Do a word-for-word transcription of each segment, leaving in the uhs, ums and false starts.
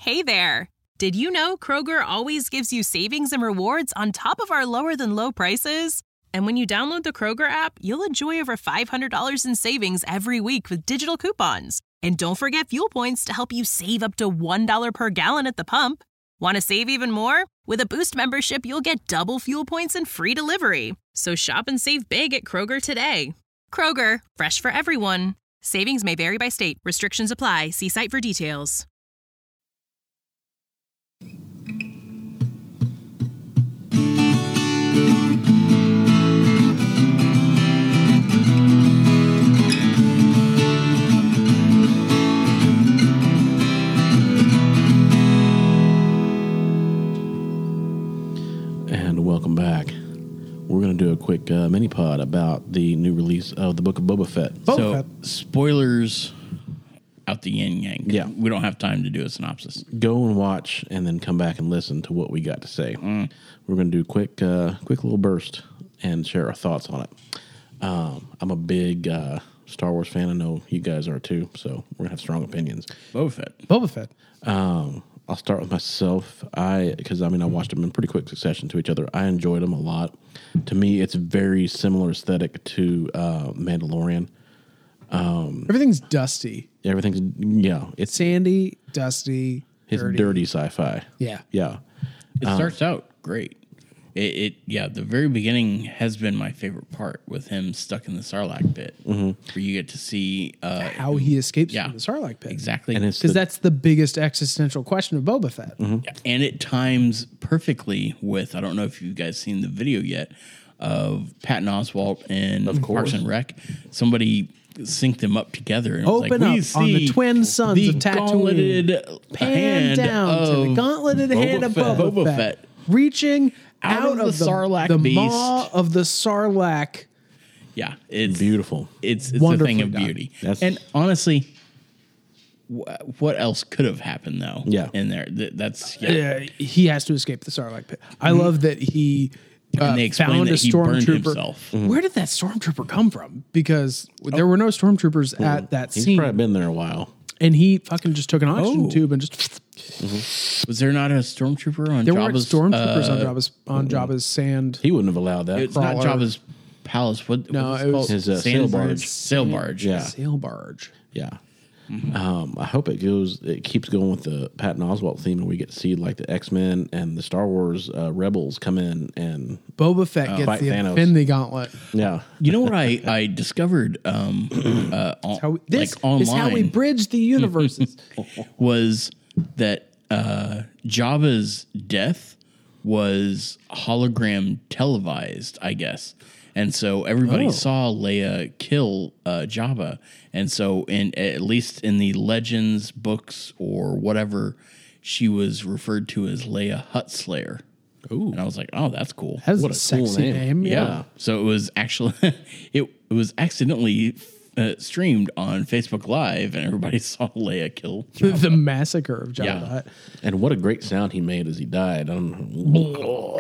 Hey there! Did you know Kroger always gives you savings and rewards on top of our lower-than-low prices? And when you download the Kroger app, you'll enjoy over five hundred dollars in savings every week with digital coupons. And don't forget fuel points to help you save up to one dollar per gallon at the pump. Want to save even more? With a Boost membership, you'll get double fuel points and free delivery. So shop and save big at Kroger today. Kroger, fresh for everyone. Savings may vary by state. Restrictions apply. See site for details. And welcome back. We're going to do a quick uh, mini pod about the new release of the Book of Boba Fett. Boba so, Fett. spoilers out the yin yang. Yeah. We don't have time to do a synopsis. Go and watch, and then come back and listen to what we got to say. Mm. We're going to do a quick, uh, quick little burst and share our thoughts on it. Um, I'm a big uh, Star Wars fan. I know you guys are too, so we're going to have strong opinions. Boba Fett. Boba Fett. Um, I'll start with myself. I because I mean I watched them in pretty quick succession to each other. I enjoyed them a lot. To me, it's very similar aesthetic to uh, Mandalorian. Um, Everything's dusty, everything's yeah, it's sandy, dusty, it's dirty. dirty sci-fi. Yeah. Yeah, It starts out great. It, it yeah, the very beginning has been my favorite part with him stuck in the Sarlacc pit, Mm-hmm. where you get to see uh, How he escapes yeah, from the Sarlacc pit. exactly, and it's Because the- that's the biggest existential question of Boba Fett. Mm-hmm. Yeah, and it times perfectly with, I don't know if you guys seen the video yet, of Patton Oswalt and Of course. Parks and Rec. Somebody synced them up together. And it was Open like, we up on the see twin sons the of Tatooine. gauntleted Pan hand down to the of gauntleted Boba hand of Fett. Boba, Boba Fett. Fett. Reaching Out out, of of the Sarlacc the beast. maw of the Sarlacc. Yeah, it's beautiful. It's it's a Wonderfully thing of done. beauty. That's- and honestly, wh- what else could have happened though? Yeah. in there, Th- that's yeah. Uh, he has to escape the Sarlacc pit. I love that he uh, And they explain found that a he burned stormtrooper. himself. Where did that stormtrooper come from? Because there were no stormtroopers at that He's scene, probably been there a while. and he fucking just took an oxygen Oh. tube and just. Was there not a stormtrooper on? There Jabba's, weren't stormtroopers on uh, Jabba's on Jabba's sand. He wouldn't have allowed that. It's not Crawler. Jabba's palace. What? No, what's it was called? his, uh, Sand sail barge. barge. Sail barge. Yeah. Sail barge. Yeah. Um, I hope it goes. It keeps going with the Patton Oswalt theme, and we get to see like the X-Men and the Star Wars uh, rebels come in and Boba Fett gets Fight the Thanos. Infinity Gauntlet. yeah. You know what I I discovered um uh on, How we, this like online is how we bridge the universes. was that uh Jabba's death was hologram televised, I guess. And so everybody Oh. saw Leia kill uh, Jabba. And so, in at least in the legends, books, or whatever, she was referred to as Leia Huttslayer. Ooh. And I was like, oh, that's cool. That is What a a cool sexy name. name. yeah. Yeah. So it was actually, it, it was accidentally uh, streamed on Facebook Live, and everybody saw Leia kill Jabba. The massacre of Jabba Yeah. the Hutt. And what a great sound he made as he died. I don't know.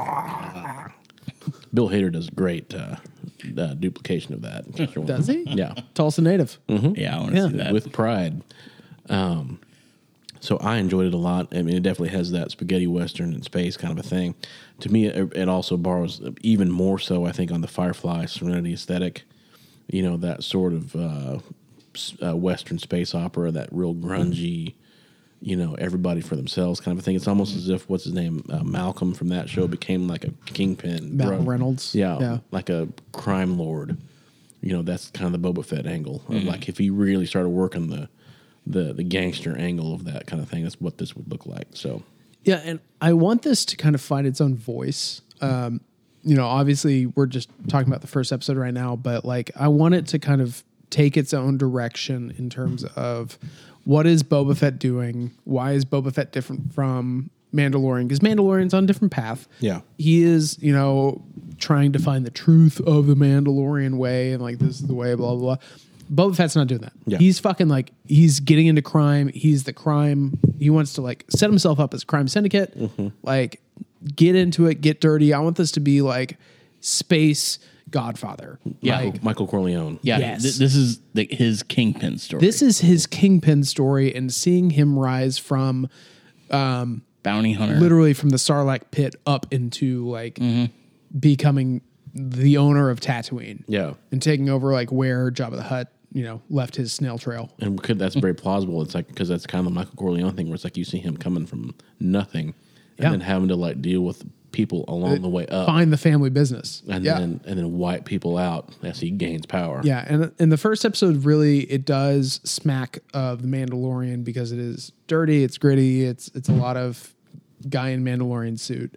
Bill Hader does a great uh, uh, duplication of that. Does he? Yeah. Tulsa native. Yeah, I want to Yeah. see that. With pride. Um, so I enjoyed it a lot. I mean, it definitely has that spaghetti western in space kind of a thing. To me, it, it also borrows even more so, I think, on the Firefly Serenity aesthetic. You know, that sort of uh, s- uh, western space opera, that real grungy, you know, everybody for themselves kind of a thing. It's almost as if, what's his name, uh, Malcolm from that show became like a kingpin. Mal drug- Reynolds. Yeah, Yeah. like a crime lord. You know, that's kind of the Boba Fett angle. Of Mm-hmm. like if he really started working the, the the gangster angle of that kind of thing, that's what this would look like. So Yeah, and I want this to kind of find its own voice. Um, you know, obviously we're just talking about the first episode right now, but like I want it to kind of take its own direction in terms of what is Boba Fett doing? Why is Boba Fett different from Mandalorian? Because Mandalorian's on a different path. Yeah. He is, you know, trying to find the truth of the Mandalorian way and like this is the way, blah, blah, blah. Boba Fett's not doing that. Yeah. He's fucking like, he's getting into crime. He's the crime. He wants to like set himself up as a crime syndicate. Like, get into it, get dirty. I want this to be like space Godfather. Yeah. Like, Michael Corleone. Yeah, Yes. th- this is the, his Kingpin story. this is his Kingpin story, and seeing him rise from Bounty Hunter. literally from the Sarlacc pit up into like becoming the owner of Tatooine. Yeah. And taking over like where Jabba the Hutt, you know, left his snail trail. And could, that's very plausible. It's like, because that's kind of the Michael Corleone thing where it's like you see him coming from nothing and Yeah. then having to like deal with people along the way up. Find the family business. And yeah. then and then wipe people out as he gains power. Yeah, and in the first episode, really, it does smack of the Mandalorian because it is dirty, it's gritty, it's it's a lot of guy in Mandalorian suit.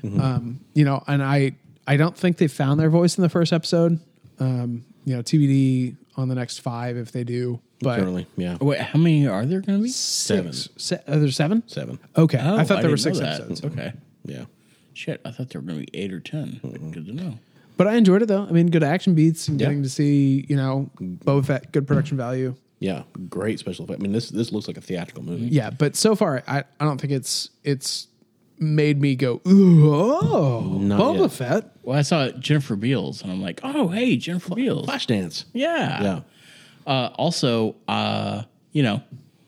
Um, you know, and I I don't think they found their voice in the first episode. Um, you know, T B D on the next five if they do. But Currently, yeah. Wait, how many are there going to be? Seven. six, se- are there seven? Seven. Okay, Oh, I thought there were didn't six know that. episodes. Okay. Yeah. Shit, I thought there were going to be eight or ten. Good to know. But I enjoyed it though. I mean, good action beats and Yeah. getting to see you know Boba Fett, good production value. Yeah. Great special effect. I mean, this this looks like a theatrical movie. Yeah, but so far, I, I don't think it's it's made me go, ooh, oh, Not Boba yet. Fett. Well, I saw Jennifer Beals, and I'm like, oh, hey, Jennifer Beals. Flashdance. Yeah. Yeah. Uh, also, uh, you know,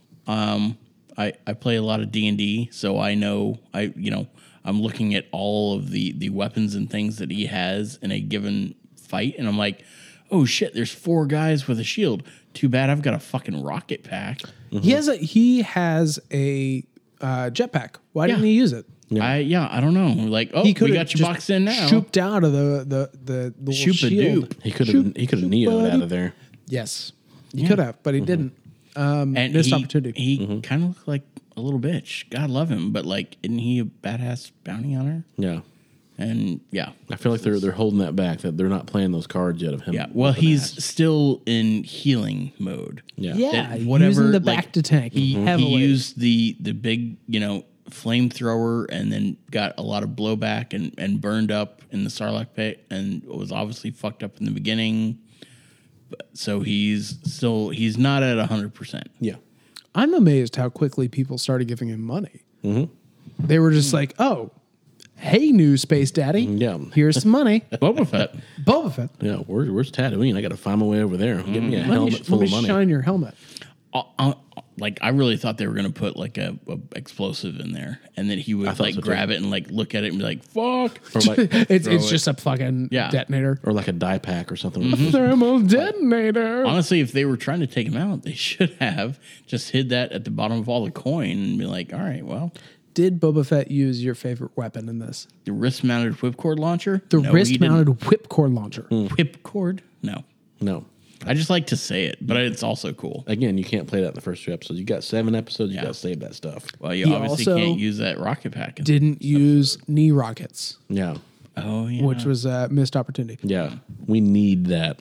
um, I I play a lot of D and D, so I know I you know I'm looking at all of the the weapons and things that he has in a given fight, and I'm like, oh shit, there's four guys with a shield. Too bad I've got a fucking rocket pack. He has a he has a uh, jetpack. Why didn't Yeah. he use it? I yeah, I don't know. Like, oh, He we could got you boxed in now. Shooped out of the the the, the little Shoop-a-doop. shield. He could have he could have neoed out of there. Yes, you could have, but he didn't. Um, and missed he, opportunity. He kind of looked like a little bitch. God love him, but like, isn't he a badass bounty hunter? Yeah. And yeah, I feel like they're they're holding that back. That they're not playing those cards yet of him. yeah. Well, whooping he's ass. still in healing mode. Yeah. Yeah, That whatever. using the like, back to tank He, heavily. he used the the big you know flamethrower and then got a lot of blowback and and burned up in the Sarlacc pit and was obviously fucked up in the beginning. But, so he's still he's not at a hundred percent. Yeah. I'm amazed how quickly people started giving him money. Mm-hmm. They were just like, oh, hey, new space daddy. Yeah. Here's some money. Boba Fett. Boba Fett. Yeah. Where's where's Tatooine? I got to find my way over there. Give me a Let me, helmet let full me of money. shine your helmet. uh, uh, like I really thought they were going to put like a, a explosive in there, and then he would thought like so, too. grab it and like look at it and be like, "Fuck!" Or like It's Throw it's it. just a fucking Yeah. detonator. or like a die pack or something. Thermal detonator. Honestly, if they were trying to take him out, they should have just hid that at the bottom of all the coin and be like, "All right, well, Did Boba Fett use your favorite weapon in this? the wrist-mounted whipcord launcher, The No, he wrist-mounted whipcord launcher. didn't. whipcord. No, No. I just like to say it, but it's also cool. Again, you can't play that in the first two episodes. You got seven episodes. You Yeah. got to save that stuff. Well, you He obviously also can't use that rocket pack. in- Didn't use knee rockets, Yeah. oh yeah, which was a missed opportunity. Yeah. We need that.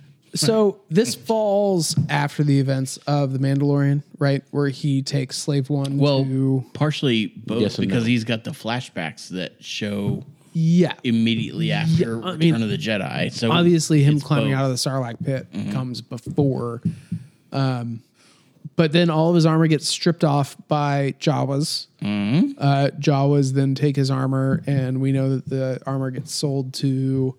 So this falls after the events of The Mandalorian, right? Where he takes Slave One well, to... partially both Yes and because no. he's got the flashbacks that show Yeah. immediately after I Return mean, of the Jedi. So Obviously, him it's climbing both. out of the Sarlacc pit comes before. Um, but then all of his armor gets stripped off by Jawas. Uh, Jawas then take his armor, and we know that the armor gets sold to...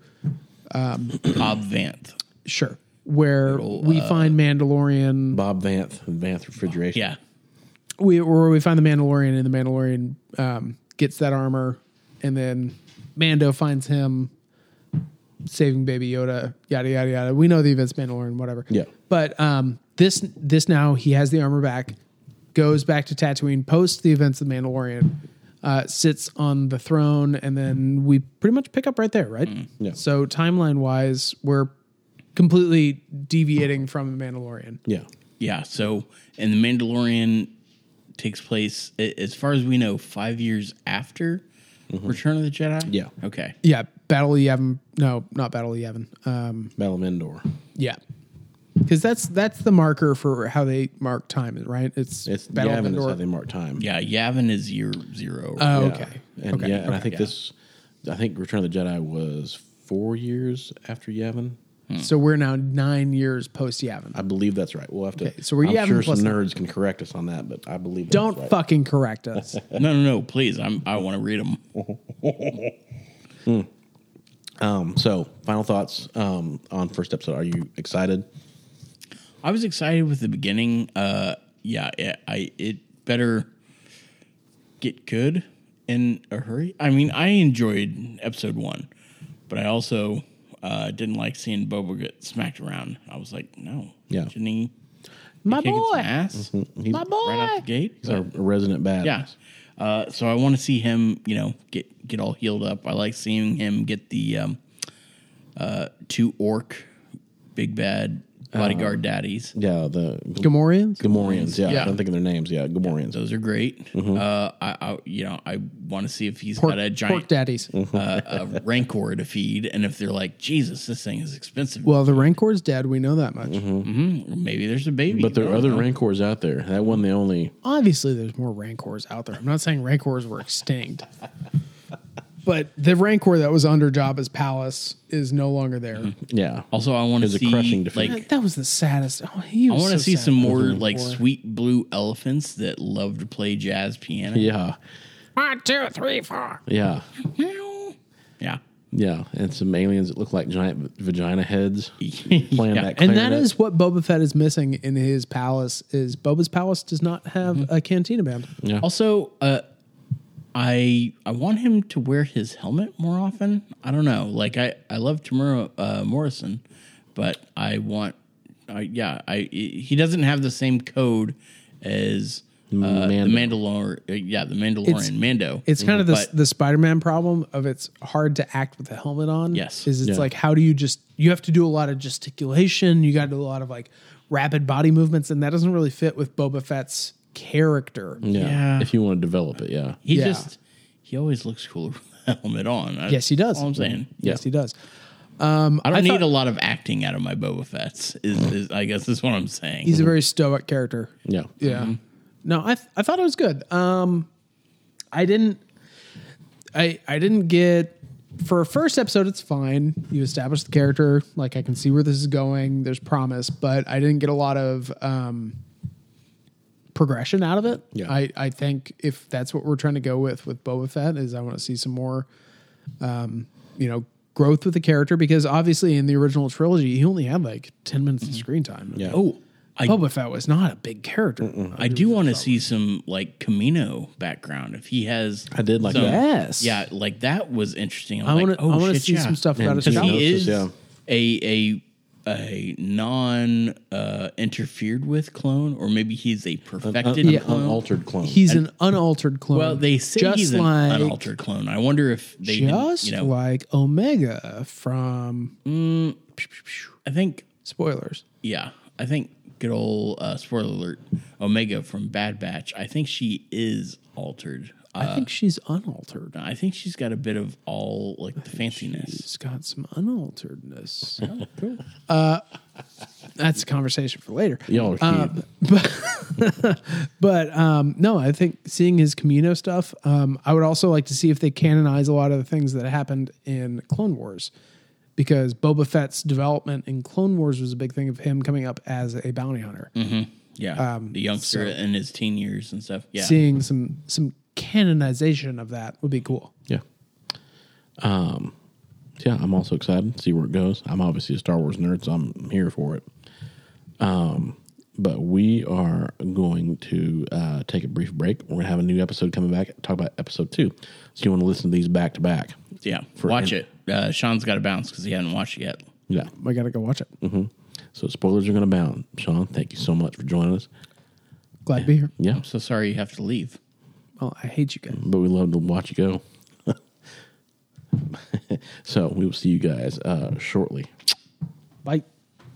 Cobb Vanth. Sure. Where we uh, find Mandalorian... Bob Vanth, Vanth Refrigeration. Yeah. we where we find the Mandalorian, and the Mandalorian um, gets that armor, and then Mando finds him saving Baby Yoda, yada yada yada. We know the events, Mandalorian, whatever. Yeah. But um, this this now he has the armor back, goes back to Tatooine, post the events of the Mandalorian, uh, sits on the throne, and then we pretty much pick up right there, right? Yeah. So timeline wise, we're completely deviating from the Mandalorian. Yeah. Yeah. So, and the Mandalorian takes place, a- as far as we know, five years after Return of the Jedi. Yeah. Okay. Yeah, Battle of Yavin. No, not Battle of Yavin. Um, Battle of Endor. yeah, because that's that's the marker for how they mark time, right? It's It's Battle of Yavin is Endor. how they mark time. Yeah. Yavin is year zero. Oh, Yeah. okay. And okay. yeah, and I okay. think this, I think Return of the Jedi was four years after Yavin. So we're now nine years post Yavin. I believe that's right. We'll have to. Okay, so we're I'm Yavin sure plus some nine. nerds can correct us on that, but I believe that's Don't right. fucking correct us. no, no, no. Please. I'm, I want to read them. Um, so, final thoughts um, on first episode. Are you excited? I was excited with the beginning. Uh, yeah, it, I it better get good in a hurry. I mean, I enjoyed episode one, but I also uh, didn't like seeing Boba get smacked around. I was like, no, Yeah. shouldn't he? My be kicking boy. some ass He's, My boy. right out the gate. he's a resident badass. Yeah. Uh, so I want to see him, you know, get get all healed up. I like seeing him get the um, uh, two orc big bad bodyguard daddies. Yeah, the Gamorreans? Gamorreans. Yeah, Yeah. I'm thinking their names. Yeah, Gamorreans. Those are great. Uh, I, I, you know, I want to see if he's Pork, got a pork giant daddies. uh, a rancor to feed, and if they're like, Jesus, this thing is expensive. Well, the Rancor's dead. We know that much. Mhm. Maybe there's a baby. But there I are don't other know. Rancors out there. That one, the only. Obviously, there's more Rancors out there. I'm not saying Rancors were extinct. But the Rancor that was under Jabba's palace is no longer there. Yeah. Also, I want to Is a see crushing defeat. like That, that was the saddest. Oh, he I was want to so see sad. some more Mhm. like Boy. sweet blue elephants that love to play jazz piano. Yeah. One, two, three, four. Yeah. Yeah. Yeah. And some aliens that look like giant vagina heads playing Yeah. that. And that clarinet. is what Boba Fett is missing in his palace. Is Boba's palace does not have a cantina band. Yeah. Also, uh, I I want him to wear his helmet more often. I don't know. Like I I love Tamura uh, Morrison, but I want. I yeah. I he doesn't have the same code as uh, the Mando. Mandalorian. Uh, yeah, the Mandalorian It's- Mando. It's kind of the But- the Spider-Man problem of it's hard to act with the helmet on. Yes. is it's Yeah. like how do you just you have to do a lot of gesticulation. You got to do a lot of like rapid body movements, and that doesn't really fit with Boba Fett's character. Yeah. Yeah. If you want to develop it, yeah. He Yeah. just he always looks cooler with the helmet on. I- Yes, he does. All I'm saying. Yes, he does. I don't I need thought- a lot of acting out of my Boba Fett's. Is, is I guess is what I'm saying. He's a very stoic character. Yeah. Yeah. No, I th- I thought it was good. Um, I didn't. I I didn't get for a first episode. It's fine. You establish the character. Like I can see where this is going. There's promise, but I didn't get a lot of um, progression out of it. Yeah. I I think if that's what we're trying to go with with Boba Fett is I want to see some more, um, you know, growth with the character because obviously in the original trilogy he only had like ten minutes of screen time. Yeah. Oh, I Boba Fett was not a big character. I do want to see some like Camino background if he has. I did like some- that. Yes. Yeah, like that was interesting. I'm I like, want to. oh, I want to shit, see yeah. some stuff And about his he because childhood. he Geonosis, is yeah. a a a non uh, interfered with clone, or maybe he's a perfected Un- un- clone. unaltered clone. He's an unaltered clone. Well, they say just he's an like, unaltered clone. I wonder if they, didn't, just you know, like Omega from I think, spoilers. yeah, I think good old uh, spoiler alert, Omega from Bad Batch. I think she is altered. I Uh, think she's unaltered. I think she's got a bit of all like the fanciness. She's got some unalteredness. Oh, cool. Uh, that's a conversation for later. Y'all are cute. But but um, no, I think seeing his Camino stuff. Um, I would also like to see if they canonize a lot of the things that happened in Clone Wars, because Boba Fett's development in Clone Wars was a big thing of him coming up as a bounty hunter. Yeah, Um, the youngster in his teen years and stuff. Yeah, Seeing some some canonization of that would be cool. Yeah. Um, yeah, I'm also excited to see where it goes. I'm obviously a Star Wars nerd, so I'm here for it. Um, but we are going to uh, take a brief break. We're going to have a new episode coming back, talk about episode two. So you want to listen to these back to back. yeah. For- Watch it. Uh, Sean's got to bounce because he hadn't watched it yet. Yeah. I gotta go watch it. So spoilers are going to bound. Sean, thank you so much for joining us. Glad to be here. Yeah. I'm so sorry you have to leave. Well, I hate you guys. But we love to watch you go. So we will see you guys uh, shortly. Bye.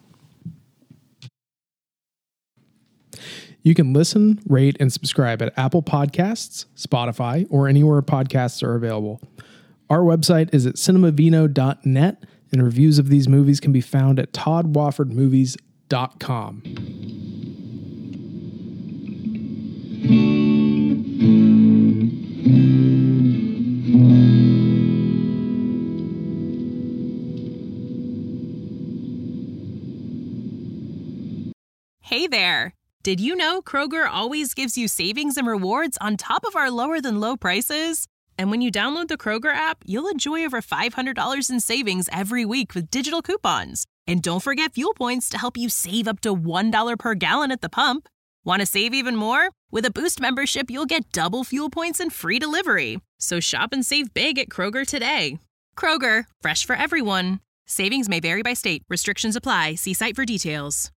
You can listen, rate, and subscribe at Apple Podcasts, Spotify, or anywhere podcasts are available. Our website is at cinemavino dot net, and reviews of these movies can be found at todd wofford movies dot com. Hey there! Did you know Kroger always gives you savings and rewards on top of our lower than low prices? And when you download the Kroger app, you'll enjoy over five hundred dollars in savings every week with digital coupons. And don't forget fuel points to help you save up to one dollar per gallon at the pump. Want to save even more? With a Boost membership, you'll get double fuel points and free delivery. So shop and save big at Kroger today. Kroger, fresh for everyone. Savings may vary by state. Restrictions apply. See site for details.